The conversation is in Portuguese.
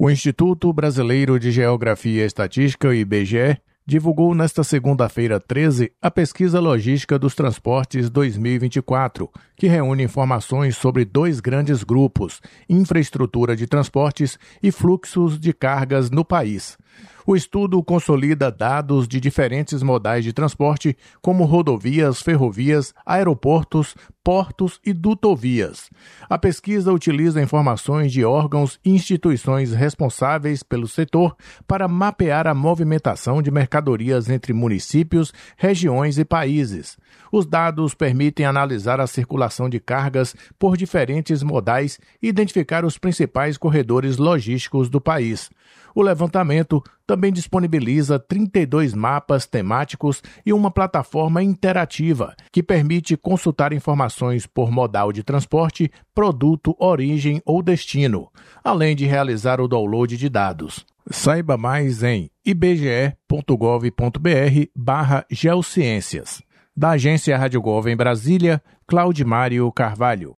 O Instituto Brasileiro de Geografia e Estatística, o IBGE, divulgou nesta segunda-feira 13 a Pesquisa Logística dos Transportes 2024, que reúne informações sobre dois grandes grupos, infraestrutura de transportes e fluxos de cargas no país. O estudo consolida dados de diferentes modais de transporte, como rodovias, ferrovias, aeroportos, portos e dutovias. A pesquisa utiliza informações de órgãos e instituições responsáveis pelo setor para mapear a movimentação de mercadorias entre municípios, regiões e países. Os dados permitem analisar a circulação de cargas por diferentes modais e identificar os principais corredores logísticos do país. O levantamento também disponibiliza 32 mapas temáticos e uma plataforma interativa que permite consultar informações por modal de transporte, produto, origem ou destino, além de realizar o download de dados. Saiba mais em ibge.gov.br/geociências. Da Agência Rádio Gov em Brasília, Claudimário Carvalho.